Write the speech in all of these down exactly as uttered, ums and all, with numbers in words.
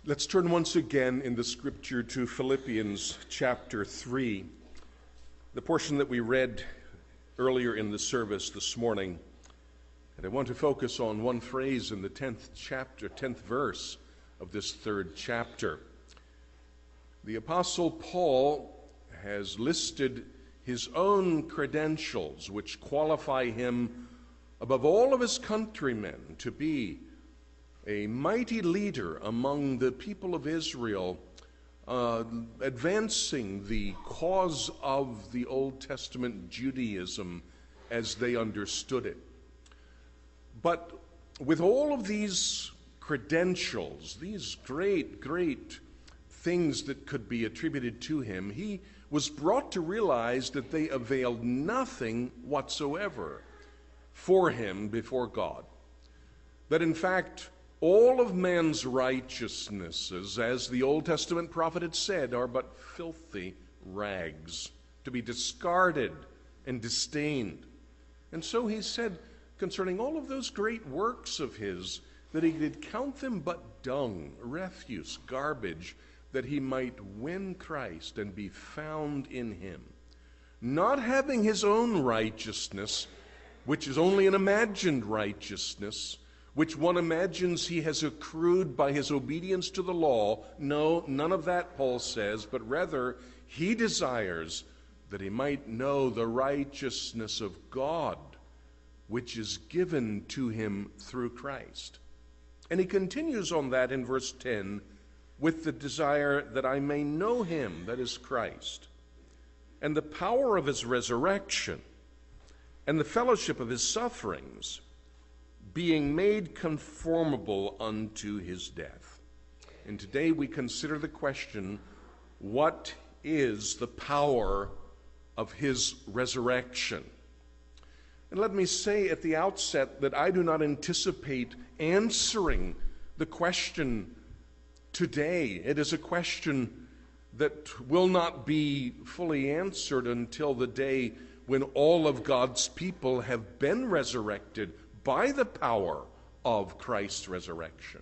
Let's turn once again in the scripture to Philippians chapter three, the portion that we read earlier in the service this morning. And I want to focus on one phrase in the tenth chapter, tenth verse of this third chapter. The Apostle Paul has listed his own credentials, which qualify him above all of his countrymen to be a mighty leader among the people of Israel, uh, advancing the cause of the Old Testament Judaism as they understood it. But with all of these credentials, these great, great things that could be attributed to him, he was brought to realize that they availed nothing whatsoever for him before God. That in fact, all of man's righteousnesses, as the Old Testament prophet had said, are but filthy rags, to be discarded and disdained. And so he said concerning all of those great works of his, that he did count them but dung, refuse, garbage, that he might win Christ and be found in him, not having his own righteousness, which is only an imagined righteousness, which one imagines he has accrued by his obedience to the law. No, none of that, Paul says, but rather he desires that he might know the righteousness of God, which is given to him through Christ. And he continues on that in verse ten, with the desire that I may know him, that is Christ, and the power of his resurrection, and the fellowship of his sufferings, being made conformable unto his death. And today we consider the question, what is the power of his resurrection? And let me say at the outset that I do not anticipate answering the question today. It is a question that will not be fully answered until the day when all of God's people have been resurrected by the power of Christ's resurrection.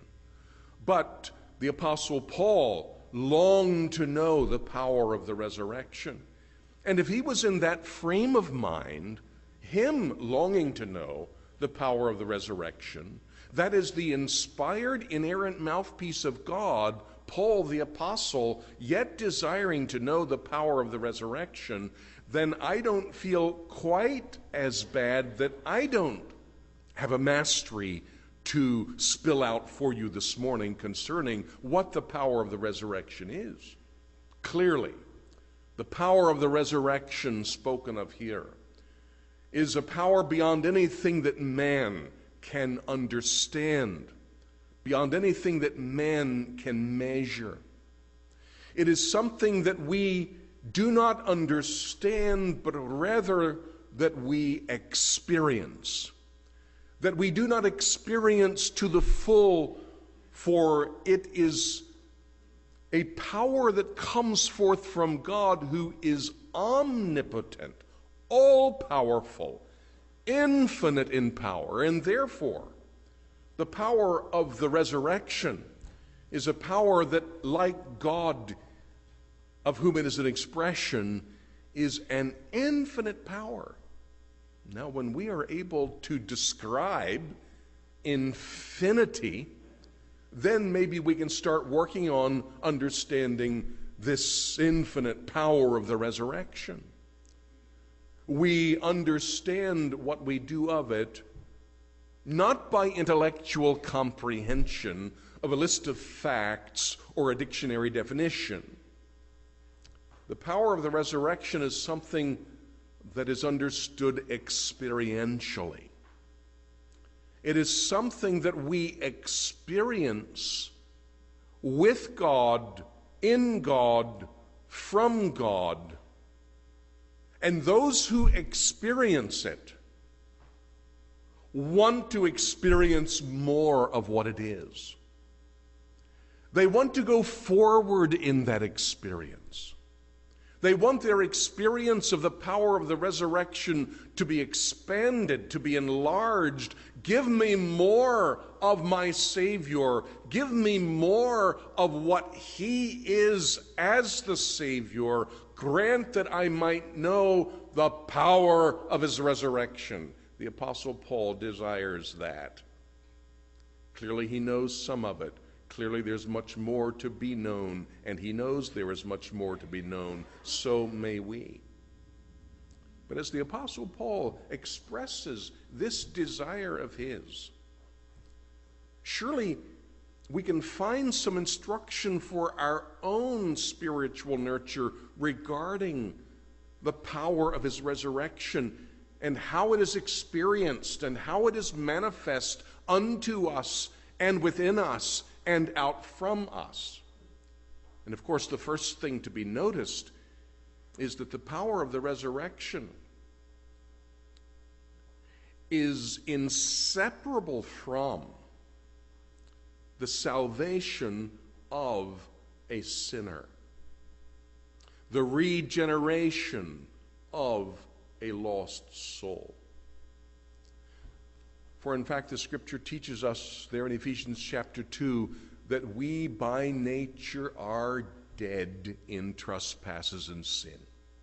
But the Apostle Paul longed to know the power of the resurrection. And if he was in that frame of mind, him longing to know the power of the resurrection, that is the inspired, inerrant mouthpiece of God, Paul the Apostle, yet desiring to know the power of the resurrection, then I don't feel quite as bad that I don't have a mastery to spill out for you this morning concerning what the power of the resurrection is. Clearly, the power of the resurrection spoken of here is a power beyond anything that man can understand, beyond anything that man can measure. It is something that we do not understand, but rather that we experience. That we do not experience to the full, for it is a power that comes forth from God, who is omnipotent, all-powerful, infinite in power, and therefore the power of the resurrection is a power that, like God, of whom it is an expression, is an infinite power. Now, when we are able to describe infinity, then maybe we can start working on understanding this infinite power of the resurrection. We understand what we do of it not by intellectual comprehension of a list of facts or a dictionary definition. The power of the resurrection is something that is understood experientially. It is something that we experience with God, in God, from God. And those who experience it want to experience more of what it is. They want to go forward in that experience. They want their experience of the power of the resurrection to be expanded, to be enlarged, Give me more of my Savior. Give me more of what he is as the Savior. Grant that I might know the power of his resurrection. The Apostle Paul desires that. Clearly he knows some of it. Clearly there's much more to be known, and he knows there is much more to be known. So may we. But as the Apostle Paul expresses this desire of his, surely we can find some instruction for our own spiritual nurture regarding the power of his resurrection and how it is experienced and how it is manifest unto us and within us and out from us. And of course, the first thing to be noticed is that the power of the resurrection is inseparable from the salvation of a sinner, the regeneration of a lost soul. For in fact, the scripture teaches us there in Ephesians chapter two that we by nature are dead in trespasses and sin.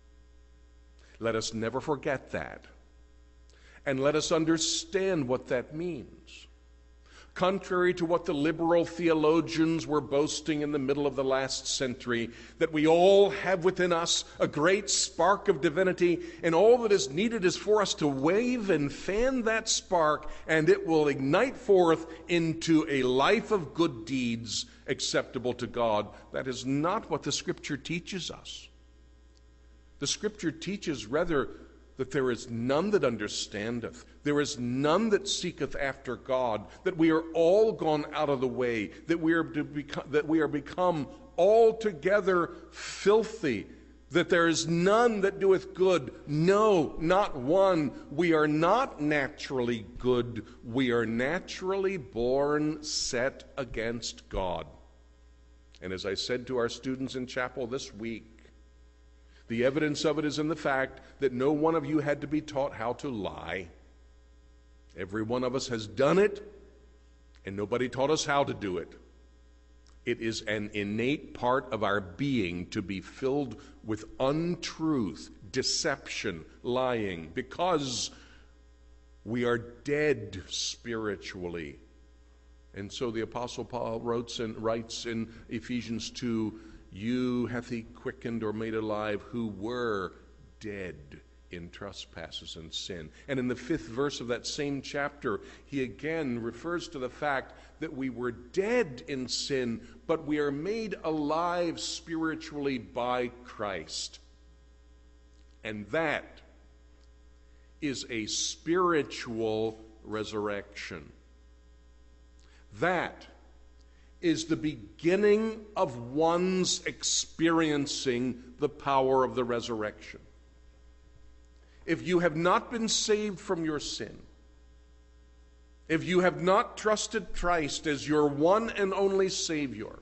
Let us never forget that. And let us understand what that means. Contrary to what the liberal theologians were boasting in the middle of the last century, that we all have within us a great spark of divinity, and all that is needed is for us to wave and fan that spark, and it will ignite forth into a life of good deeds acceptable to God. That is not what the Scripture teaches us. The Scripture teaches rather that there is none that understandeth, there is none that seeketh after God, that we are all gone out of the way, that we are to become, that we are become altogether filthy, that there is none that doeth good, no, not one. We are not naturally good, we are naturally born set against God. And as I said to our students in chapel this week, the evidence of it is in the fact that no one of you had to be taught how to lie. Every one of us has done it, and nobody taught us how to do it. It is an innate part of our being to be filled with untruth, deception, lying, because we are dead spiritually. And so the Apostle Paul writes in, writes in Ephesians two, you hath he quickened or made alive who were dead in trespasses and sin. And in the fifth verse of that same chapter, he again refers to the fact that we were dead in sin, but we are made alive spiritually by Christ. And that is a spiritual resurrection. That is the beginning of one's experiencing the power of the resurrection. If you have not been saved from your sin, if you have not trusted Christ as your one and only Savior,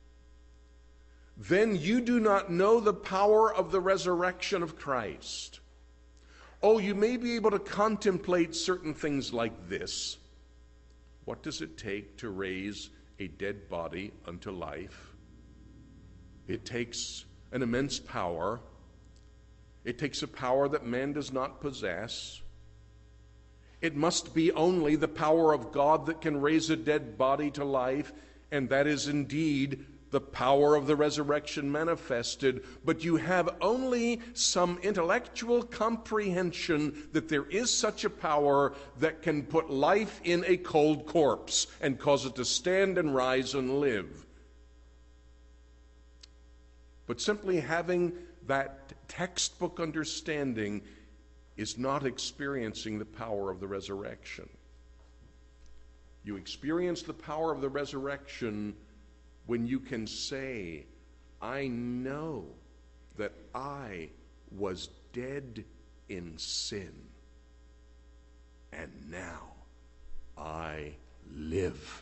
then you do not know the power of the resurrection of Christ. Oh, you may be able to contemplate certain things like this. What does it take to raise a dead body unto life? It takes an immense power. It takes a power that man does not possess. It must be only the power of God that can raise a dead body to life, and that is indeed the power of the resurrection manifested. But you have only some intellectual comprehension that there is such a power that can put life in a cold corpse and cause it to stand and rise and live. But simply having that textbook understanding is not experiencing the power of the resurrection. You experience the power of the resurrection when you can say, I know that I was dead in sin, and now I live.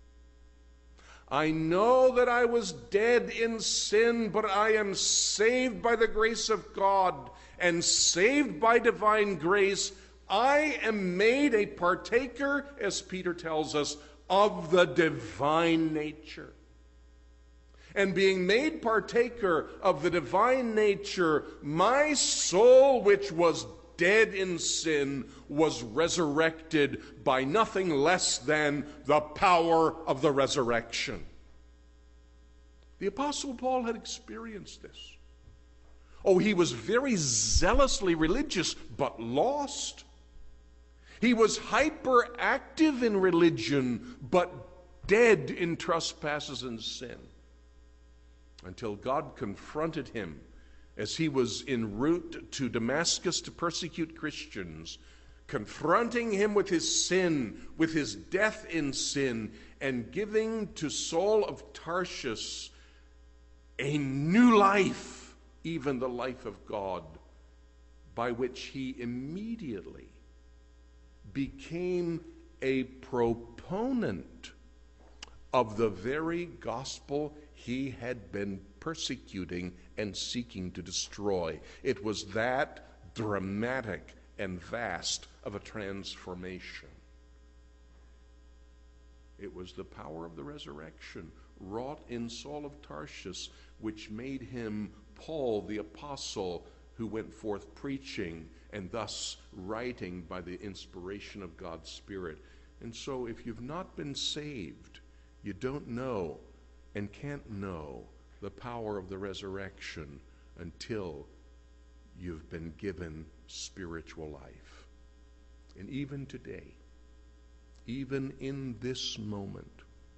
I know that I was dead in sin, but I am saved by the grace of God, and saved by divine grace, I am made a partaker, as Peter tells us, of the divine nature. And being made partaker of the divine nature, my soul, which was dead in sin, was resurrected by nothing less than the power of the resurrection. The Apostle Paul had experienced this. Oh, he was very zealously religious, but lost. He was hyperactive in religion, but dead in trespasses and sin. Until God confronted him as he was en route to Damascus to persecute Christians, confronting him with his sin, with his death in sin, and giving to Saul of Tarsus a new life, even the life of God, by which he immediately became a proponent of the very gospel he had been persecuting and seeking to destroy. It was that dramatic and vast of a transformation. It was the power of the resurrection wrought in Saul of Tarsus, which made him Paul the apostle, who went forth preaching and thus writing by the inspiration of God's Spirit. And so if you've not been saved, you don't know and can't know the power of the resurrection until you've been given spiritual life. And even today, even in this moment,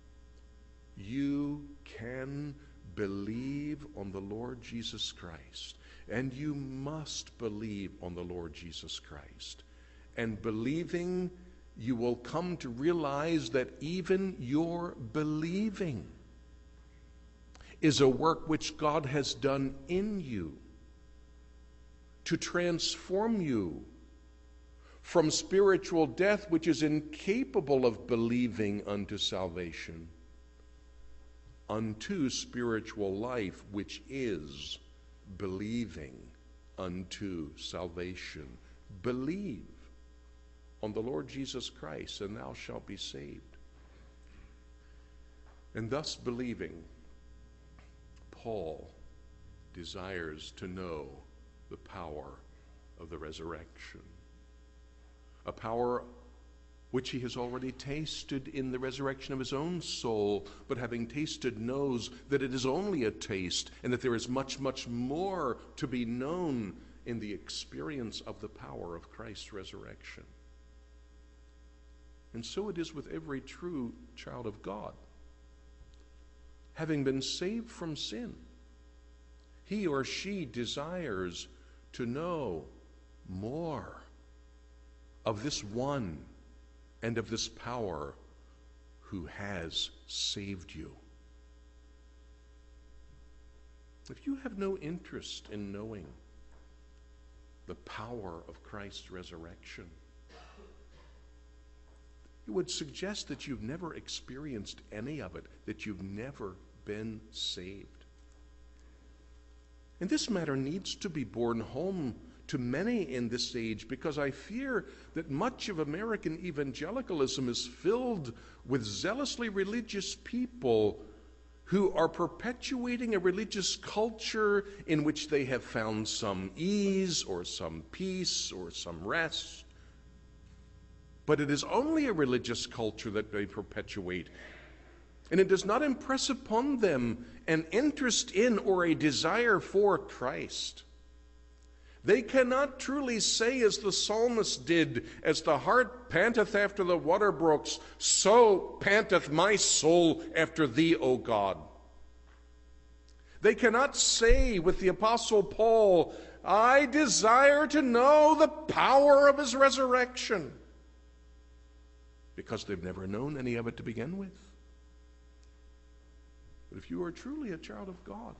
you can believe on the Lord Jesus Christ, and you must believe on the Lord Jesus Christ. And believing, you will come to realize that even your believing is a work which God has done in you to transform you from spiritual death, which is incapable of believing, unto salvation, unto spiritual life, which is believing unto salvation. Believe on the Lord Jesus Christ, and thou shalt be saved. And thus believing, Paul desires to know the power of the resurrection, a power which he has already tasted in the resurrection of his own soul, but having tasted knows that it is only a taste, and that there is much, much more to be known in the experience of the power of Christ's resurrection. And so it is with every true child of God. Having been saved from sin, he or she desires to know more of this one and of this power who has saved you. If you have no interest in knowing the power of Christ's resurrection, it would suggest that you've never experienced any of it, that you've never been saved. And this matter needs to be borne home to many in this age, because I fear that much of American evangelicalism is filled with zealously religious people who are perpetuating a religious culture in which they have found some ease or some peace or some rest. But it is only a religious culture that they perpetuate, and it does not impress upon them an interest in or a desire for Christ. They cannot truly say, as the psalmist did, "As the hart panteth after the water brooks, so panteth my soul after thee, O God." They cannot say with the Apostle Paul, "I desire to know the power of his resurrection," because they've never known any of it to begin with. But if you are truly a child of God,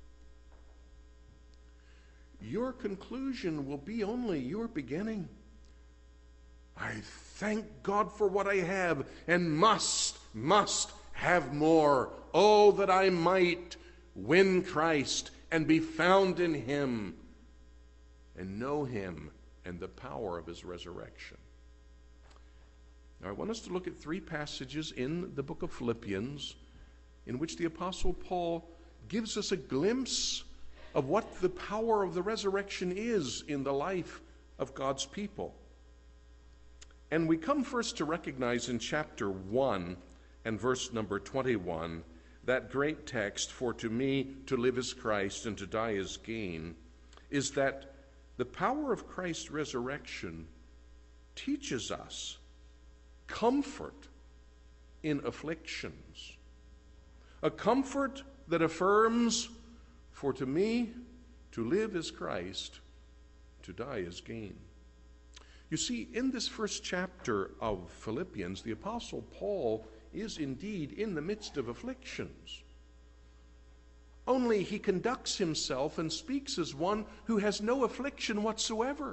your conclusion will be only your beginning. I thank God for what I have, and must, must have more. Oh, that I might win Christ and be found in him and know him and the power of his resurrection. Now, I want us to look at three passages in the book of Philippians in which the Apostle Paul gives us a glimpse of what the power of the resurrection is in the life of God's people. And we come first to recognize in chapter one and verse number twenty-one, that great text, "For to me to live is Christ and to die is gain," is that the power of Christ's resurrection teaches us comfort in afflictions. A comfort that affirms, "For to me to live is Christ, to die is gain." You see, in this first chapter of Philippians, the Apostle Paul is indeed in the midst of afflictions. Only he conducts himself and speaks as one who has no affliction whatsoever.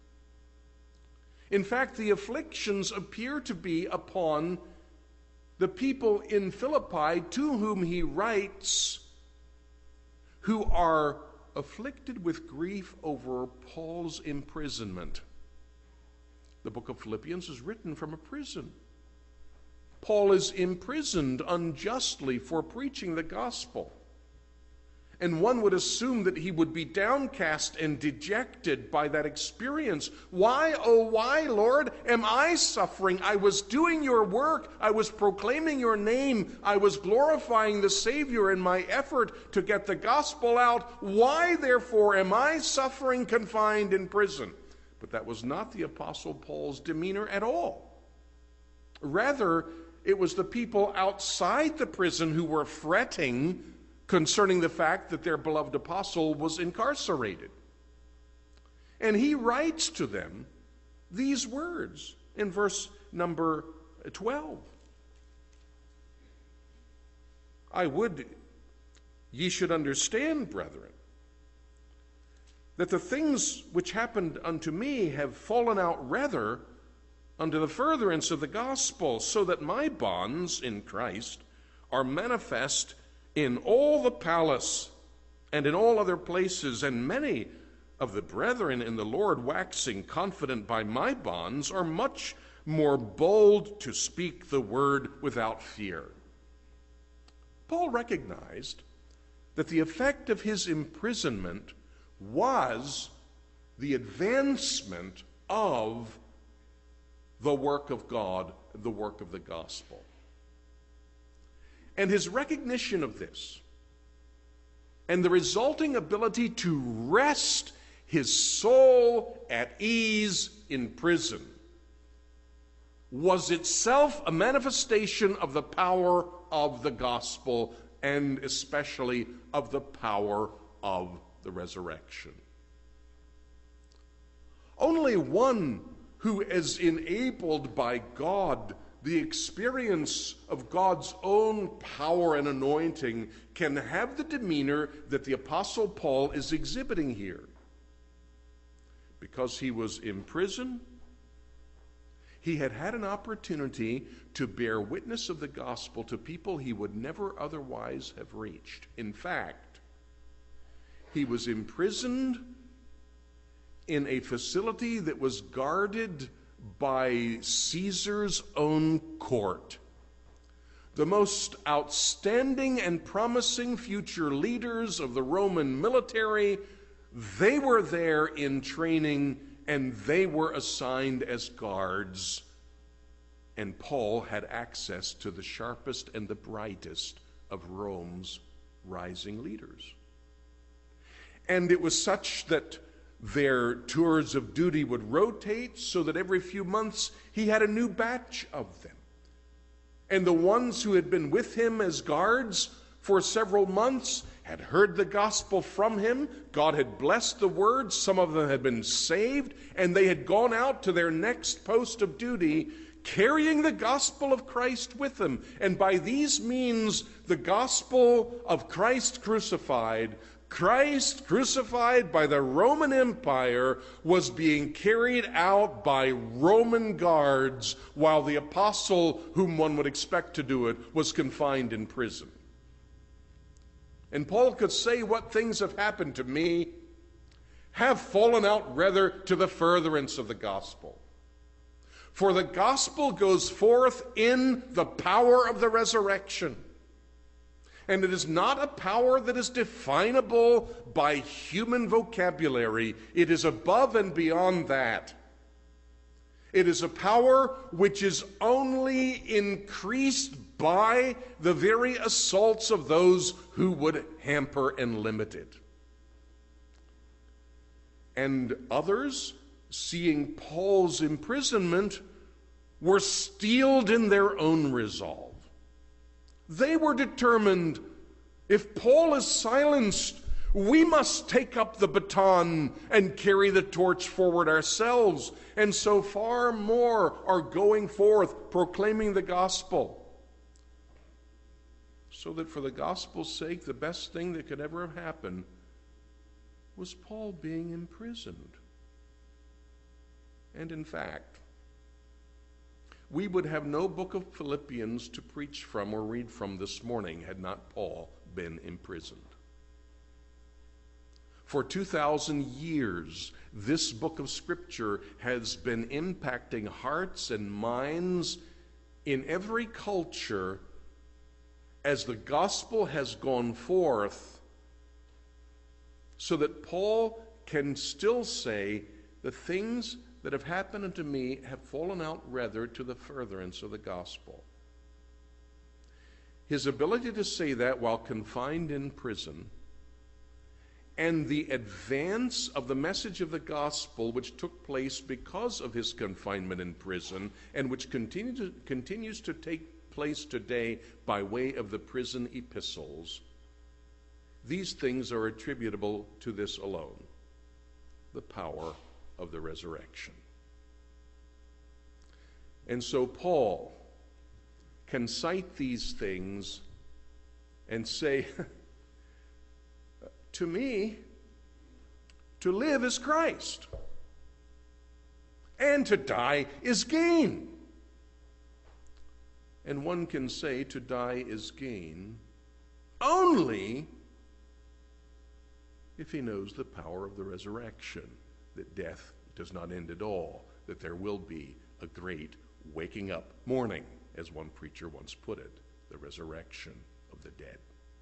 In fact, the afflictions appear to be upon the people in Philippi to whom he writes, who are afflicted with grief over Paul's imprisonment. The book of Philippians is written from a prison. Paul is imprisoned unjustly for preaching the gospel. And one would assume that he would be downcast and dejected by that experience. Why, oh why, Lord, am I suffering? I was doing your work. I was proclaiming your name. I was glorifying the Savior in my effort to get the gospel out. Why, therefore, am I suffering, confined in prison? But that was not the Apostle Paul's demeanor at all. Rather, it was the people outside the prison who were fretting concerning the fact that their beloved apostle was incarcerated. And he writes to them these words in verse number twelve. "I would ye should understand, brethren, that the things which happened unto me have fallen out rather unto the furtherance of the gospel, so that my bonds in Christ are manifest in all the palace and in all other places, and many of the brethren in the Lord, waxing confident by my bonds, are much more bold to speak the word without fear." Paul recognized that the effect of his imprisonment was the advancement of the work of God, the work of the gospel. And his recognition of this and the resulting ability to rest his soul at ease in prison was itself a manifestation of the power of the gospel, and especially of the power of the resurrection. Only one who is enabled by God, the experience of God's own power and anointing, can have the demeanor that the Apostle Paul is exhibiting here. Because he was in prison, he had had an opportunity to bear witness of the gospel to people he would never otherwise have reached. In fact, he was imprisoned in a facility that was guarded by Caesar's own court. The most outstanding and promising future leaders of the Roman military, they were there in training, and they were assigned as guards. And Paul had access to the sharpest and the brightest of Rome's rising leaders. And it was such that their tours of duty would rotate, so that every few months he had a new batch of them. And the ones who had been with him as guards for several months had heard the gospel from him. God had blessed the word. Some of them had been saved, and they had gone out to their next post of duty carrying the gospel of Christ with them. And by these means, the gospel of Christ crucified, Christ crucified by the Roman Empire, was being carried out by Roman guards, while the apostle, whom one would expect to do it, was confined in prison. And Paul could say, "What things have happened to me have fallen out rather to the furtherance of the gospel. For the gospel goes forth in the power of the resurrection. And it is not a power that is definable by human vocabulary. It is above and beyond that. It is a power which is only increased by the very assaults of those who would hamper and limit it. And others, seeing Paul's imprisonment, were steeled in their own resolve. They were determined, if Paul is silenced, we must take up the baton and carry the torch forward ourselves. And so far more are going forth, proclaiming the gospel. So that for the gospel's sake, the best thing that could ever have happened was Paul being imprisoned. And in fact, we would have no book of Philippians to preach from or read from this morning had not Paul been imprisoned. For two thousand years, this book of Scripture has been impacting hearts and minds in every culture as the gospel has gone forth, so that Paul can still say, the things that have happened unto me have fallen out rather to the furtherance of the gospel. His ability to say that while confined in prison, and the advance of the message of the gospel which took place because of his confinement in prison, and which continue to, continues to take place today by way of the prison epistles, these things are attributable to this alone: the power of the resurrection. And so Paul can cite these things and say, to me, to live is Christ, and to die is gain. And one can say to die is gain only if he knows the power of the resurrection, that death does not end at all, that there will be a great waking up morning, as one preacher once put it, the resurrection of the dead.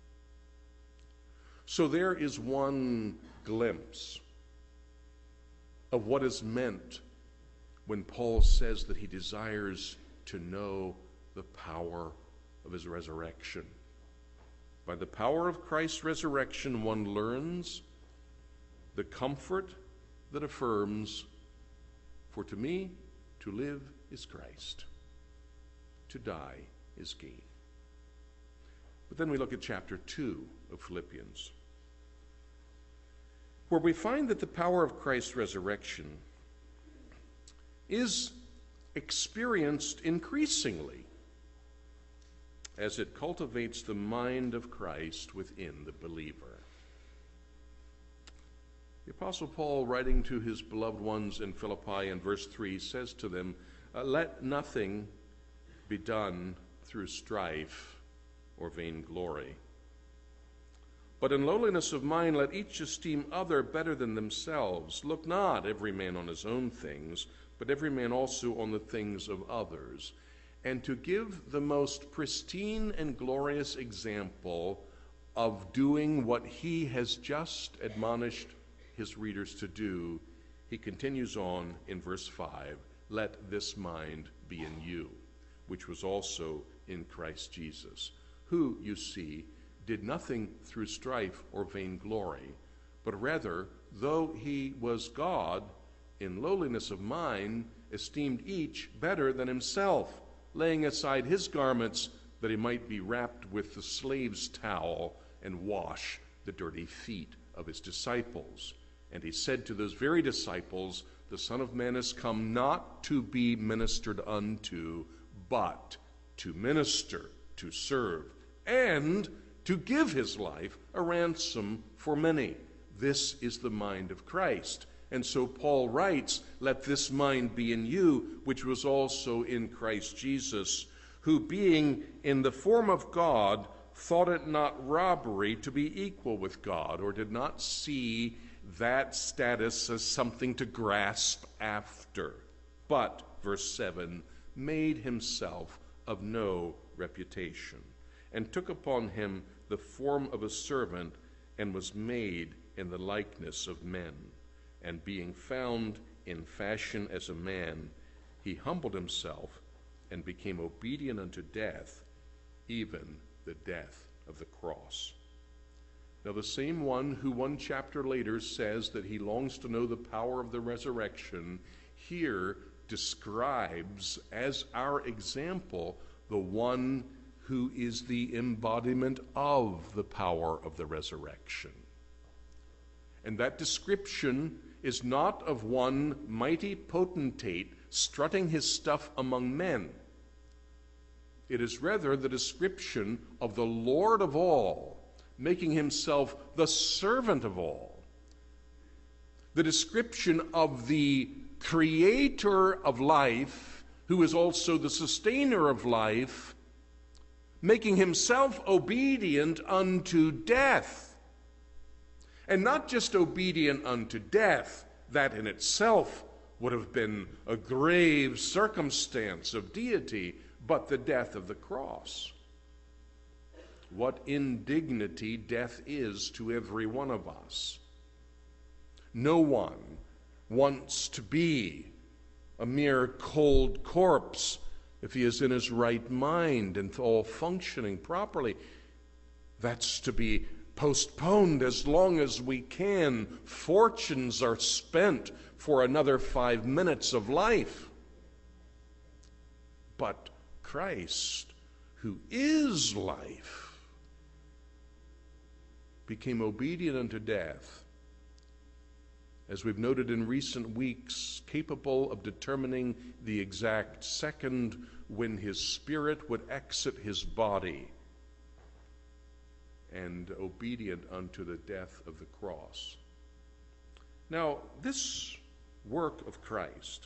So there is one glimpse of what is meant when Paul says that he desires to know the power of his resurrection. By the power of Christ's resurrection, one learns the comfort that affirms, for to me, to live is Christ, to die is gain. But then we look at chapter two of Philippians, where we find that the power of Christ's resurrection is experienced increasingly as it cultivates the mind of Christ within the believer. The Apostle Paul, writing to his beloved ones in Philippi in verse three, says to them, uh, let nothing be done through strife or vainglory, but in lowliness of mind let each esteem other better than themselves. Look not every man on his own things, but every man also on the things of others. And to give the most pristine and glorious example of doing what he has just admonished his readers to do, he continues on in verse five, let this mind be in you, which was also in Christ Jesus, who, you see, did nothing through strife or vainglory, but rather, though he was God, in lowliness of mind, esteemed each better than himself, laying aside his garments, that he might be wrapped with the slave's towel and wash the dirty feet of his disciples. And he said to those very disciples, the Son of Man is come not to be ministered unto, but to minister, to serve, and to give his life a ransom for many. This is the mind of Christ. And so Paul writes, let this mind be in you, which was also in Christ Jesus, who being in the form of God, thought it not robbery to be equal with God, or did not see that status as something to grasp after. But, verse seven, made himself of no reputation, and took upon him the form of a servant, and was made in the likeness of men. And being found in fashion as a man, he humbled himself and became obedient unto death, even the death of the cross. Now the same one who one chapter later says that he longs to know the power of the resurrection, here describes as our example the one who is the embodiment of the power of the resurrection. And that description is not of one mighty potentate strutting his stuff among men. It is rather the description of the Lord of all, making himself the servant of all. The description of the creator of life, who is also the sustainer of life, making himself obedient unto death. And not just obedient unto death, that in itself would have been a grave circumstance of deity, but the death of the cross. What indignity death is to every one of us. No one wants to be a mere cold corpse if he is in his right mind and all functioning properly. That's to be postponed as long as we can. Fortunes are spent for another five minutes of life. But Christ, who is life, became obedient unto death, as we've noted in recent weeks, capable of determining the exact second when his spirit would exit his body, and obedient unto the death of the cross. Now, this work of Christ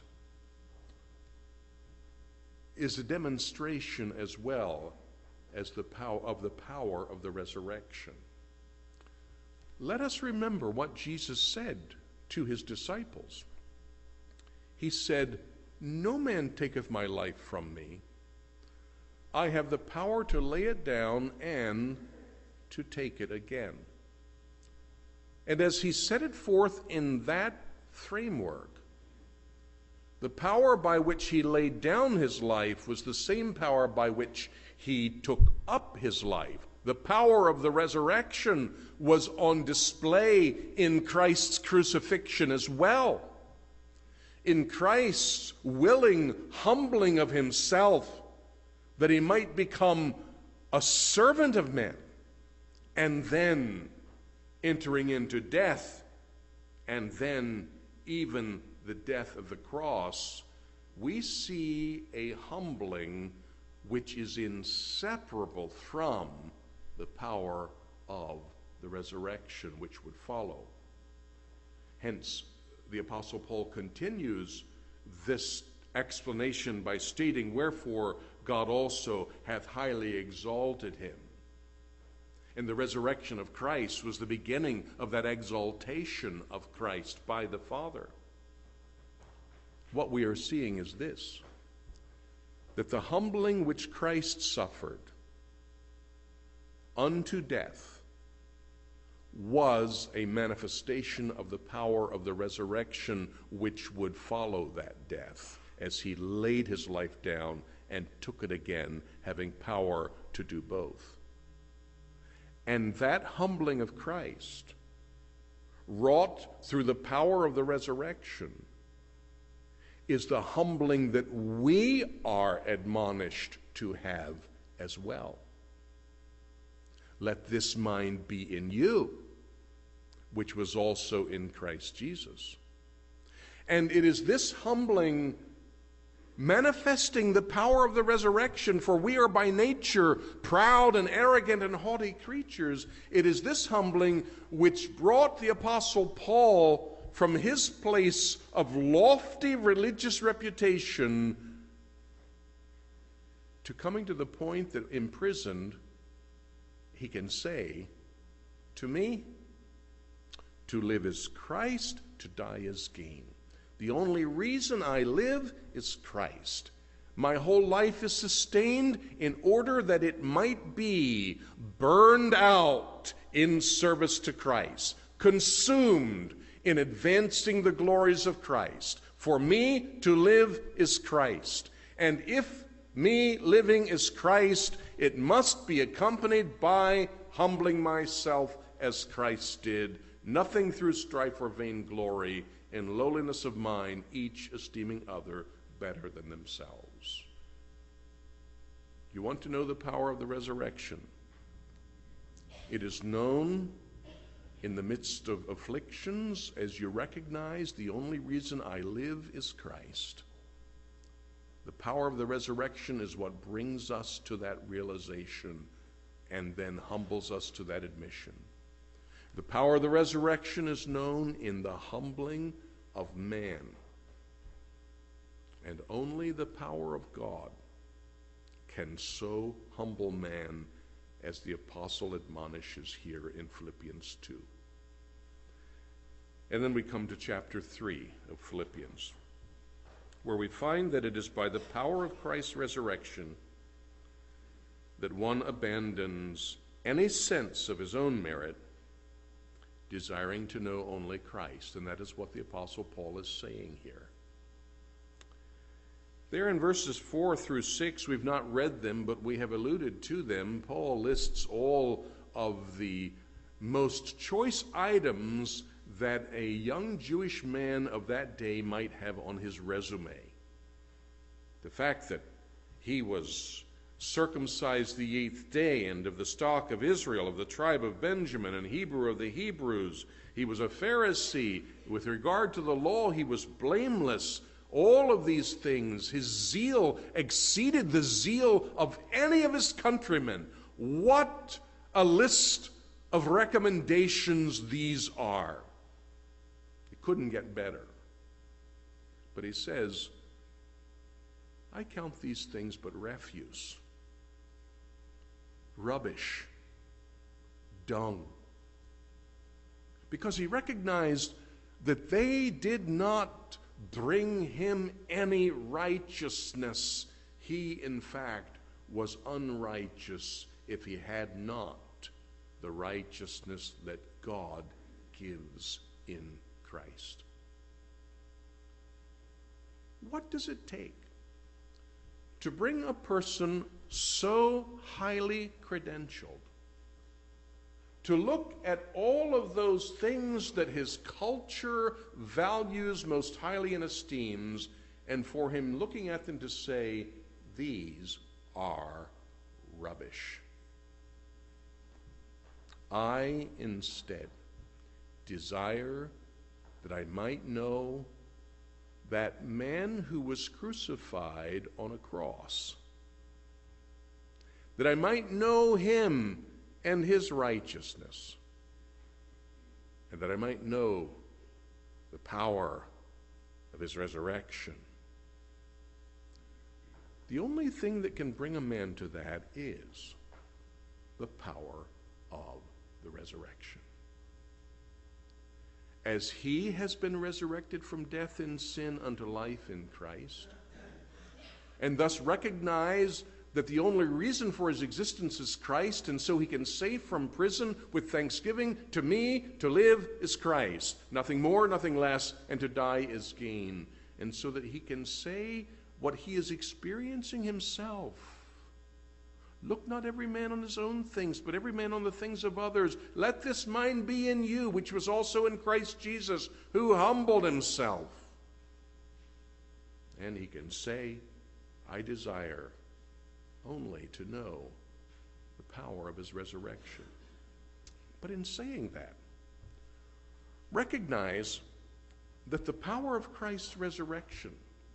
is a demonstration as well as the power of the power of the resurrection. Let us remember what Jesus said to his disciples. He said, "No man taketh my life from me. I have the power to lay it down and to take it again." And as he set it forth in that framework, the power by which he laid down his life was the same power by which he took up his life. The power of the resurrection was on display in Christ's crucifixion as well. In Christ's willing humbling of himself, that he might become a servant of men, and then entering into death, and then even the death of the cross, we see a humbling which is inseparable from the power of the resurrection which would follow. Hence, the Apostle Paul continues this explanation by stating, "Wherefore God also hath highly exalted him." And the resurrection of Christ was the beginning of that exaltation of Christ by the Father. What we are seeing is this, that the humbling which Christ suffered unto death was a manifestation of the power of the resurrection which would follow that death, as he laid his life down and took it again, having power to do both. And that humbling of Christ, wrought through the power of the resurrection, is the humbling that we are admonished to have as well. "Let this mind be in you, which was also in Christ Jesus." And it is this humbling manifesting the power of the resurrection, for we are by nature proud and arrogant and haughty creatures. It is this humbling which brought the Apostle Paul from his place of lofty religious reputation to coming to the point that imprisoned, he can say, "To me, To live is Christ, to die is gain. The only reason I live is Christ. My whole life is sustained in order that it might be burned out in service to Christ, consumed in advancing the glories of Christ. For me to live is Christ. And if me living is Christ, it must be accompanied by humbling myself as Christ did, nothing through strife or vainglory, in lowliness of mind, each esteeming other better than themselves. You want to know the power of the resurrection? It is known in the midst of afflictions as you recognize the only reason I live is Christ. The power of the resurrection is what brings us to that realization and then humbles us to that admission. The power of the resurrection is known in the humbling of man. And only the power of God can so humble man as the apostle admonishes here in Philippians two. And then we come to chapter three of Philippians, where we find that it is by the power of Christ's resurrection that one abandons any sense of his own merit, desiring to know only Christ. And that is what the Apostle Paul is saying here. There in verses four through six, we've not read them, but we have alluded to them. Paul lists all of the most choice items that a young Jewish man of that day might have on his resume. The fact that he was circumcised the eighth day, and of the stock of Israel, of the tribe of Benjamin, and Hebrew of the Hebrews. He was a Pharisee. With regard to the law, he was blameless. All of these things, his zeal exceeded the zeal of any of his countrymen. What a list of recommendations these are. It couldn't get better. But he says, I count these things but refuse, rubbish, dung. Because he recognized that they did not bring him any righteousness. He, in fact, was unrighteous if he had not the righteousness that God gives in Christ. What does it take to bring a person so highly credentialed to look at all of those things that his culture values most highly and esteems, and for him looking at them to say, these are rubbish? I instead desire that I might know that man who was crucified on a cross, that I might know him and his righteousness, and that I might know the power of his resurrection. The only thing that can bring a man to that is the power of the resurrection. As he has been resurrected from death in sin unto life in Christ, and thus recognize that the only reason for his existence is Christ, and so he can say from prison with thanksgiving, to me to live is Christ, nothing more, nothing less, and to die is gain. And so that he can say what he is experiencing himself. Look not every man on his own things, but every man on the things of others. Let this mind be in you, which was also in Christ Jesus, who humbled himself. And he can say, I desire only to know the power of his resurrection. But in saying that, recognize that the power of Christ's resurrection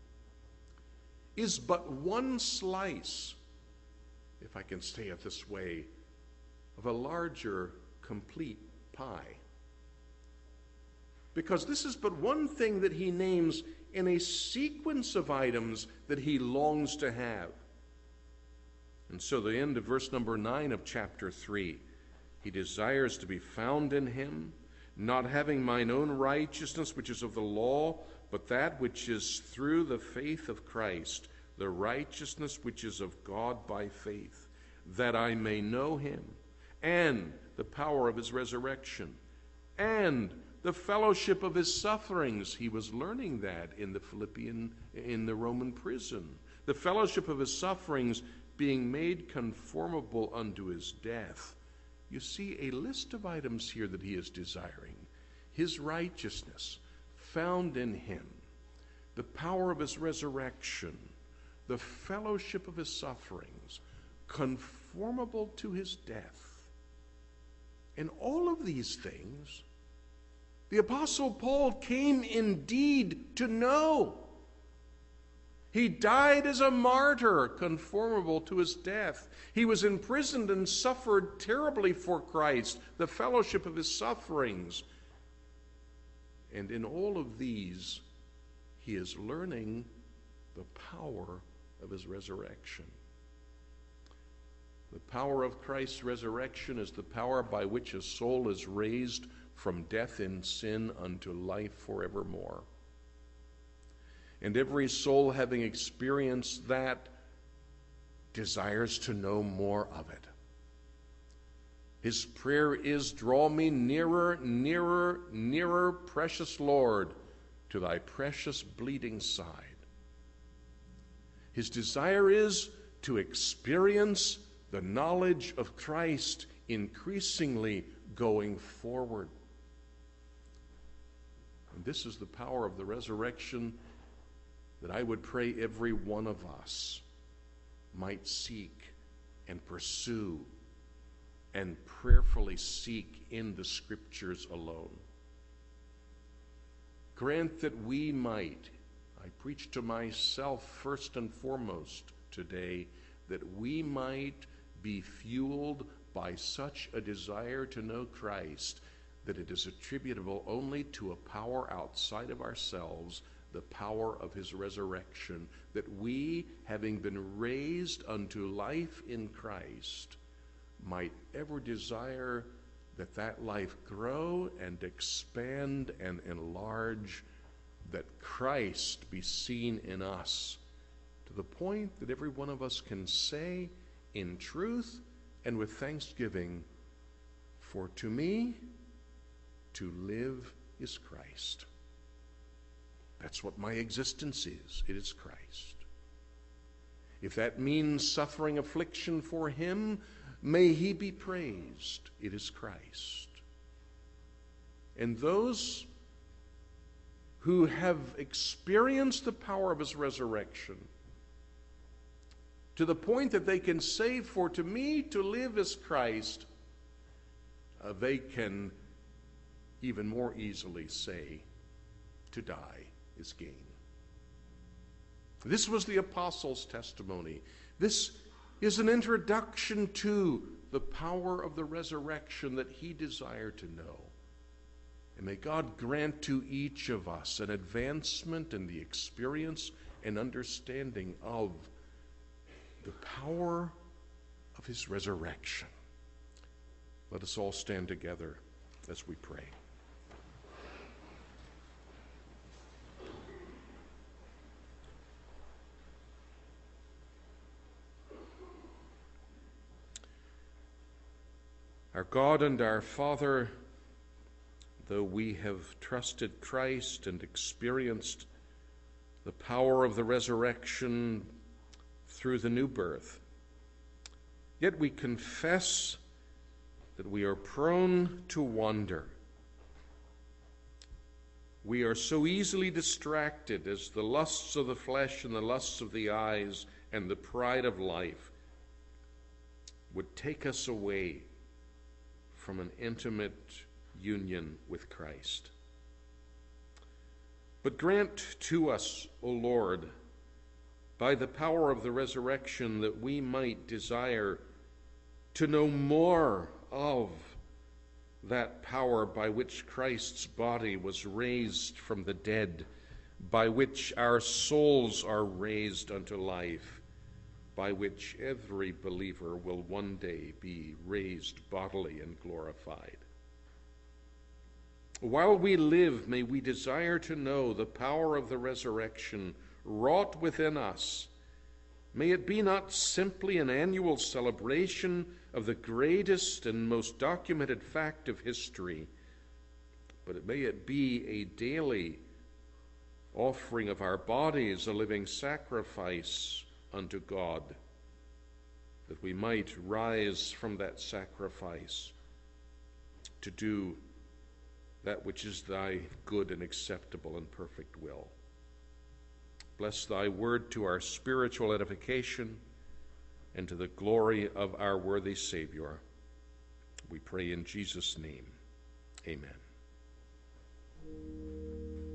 is but one slice, if I can say it this way, of a larger, complete pie. Because this is but one thing that he names in a sequence of items that he longs to have. And so the end of verse number nine of chapter three, he desires to be found in him, not having mine own righteousness, which is of the law, but that which is through the faith of Christ, the righteousness which is of God by faith, that I may know him, and the power of his resurrection, and the fellowship of his sufferings. He was learning that in the Philippian, in the Roman prison. The fellowship of his sufferings, being made conformable unto his death. You see a list of items here that he is desiring. His righteousness found in him, the power of his resurrection, the fellowship of his sufferings, conformable to his death. And all of these things, the Apostle Paul came indeed to know. He died as a martyr, conformable to his death. He was imprisoned and suffered terribly for Christ, the fellowship of his sufferings. And in all of these, he is learning the power of his resurrection. The power of Christ's resurrection is the power by which a soul is raised from death in sin unto life forevermore. And every soul, having experienced that, desires to know more of it. His prayer is, draw me nearer, nearer, nearer, precious Lord, to thy precious bleeding side. His desire is to experience the knowledge of Christ increasingly going forward. And this is the power of the resurrection that I would pray every one of us might seek and pursue and prayerfully seek in the Scriptures alone. Grant that we might, I preach to myself first and foremost today, that we might be fueled by such a desire to know Christ that it is attributable only to a power outside of ourselves, the power of his resurrection, that we, having been raised unto life in Christ, might ever desire that that life grow and expand and enlarge, that Christ be seen in us, to the point that every one of us can say in truth and with thanksgiving, for to me, to live is Christ. That's what my existence is. It is Christ. If that means suffering affliction for him, may he be praised. It is Christ. And those who have experienced the power of his resurrection to the point that they can say, for to me to live is Christ, uh, they can even more easily say, to die is gain. This was the apostles' testimony. This is an introduction to the power of the resurrection that he desired to know. And may God grant to each of us an advancement in the experience and understanding of the power of his resurrection. Let us all stand together as we pray. Our God and our Father, though we have trusted Christ and experienced the power of the resurrection through the new birth, yet we confess that we are prone to wander. We are so easily distracted as the lusts of the flesh and the lusts of the eyes and the pride of life would take us away from an intimate union with Christ. But grant to us, O Lord, by the power of the resurrection, that we might desire to know more of that power by which Christ's body was raised from the dead, by which our souls are raised unto life, by which every believer will one day be raised bodily and glorified. While we live, may we desire to know the power of the resurrection wrought within us. May it be not simply an annual celebration of the greatest and most documented fact of history, but may it be a daily offering of our bodies, a living sacrifice unto God, that we might rise from that sacrifice to do that which is thy good and acceptable and perfect will. Bless thy word to our spiritual edification and to the glory of our worthy Savior. We pray in Jesus' name. Amen.